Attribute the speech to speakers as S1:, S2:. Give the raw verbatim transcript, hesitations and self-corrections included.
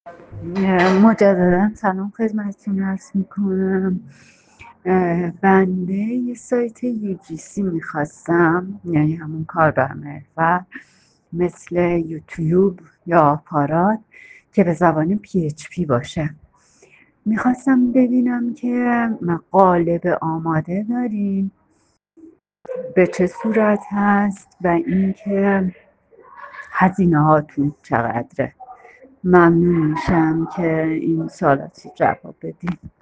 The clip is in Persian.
S1: مجددا سلام خدمتتون عرض میکنم. بنده یه سایت یو جی سی میخواستم، یعنی همون کاربر محور مثل یوتیوب یا آپارات که به زبان پی اچ پی باشه. میخواستم ببینم که قالب آماده دارین، به چه صورت هست و اینکه هزینه هاتون چقدره. ممنون میشم که این سوالات رو جواب بدین.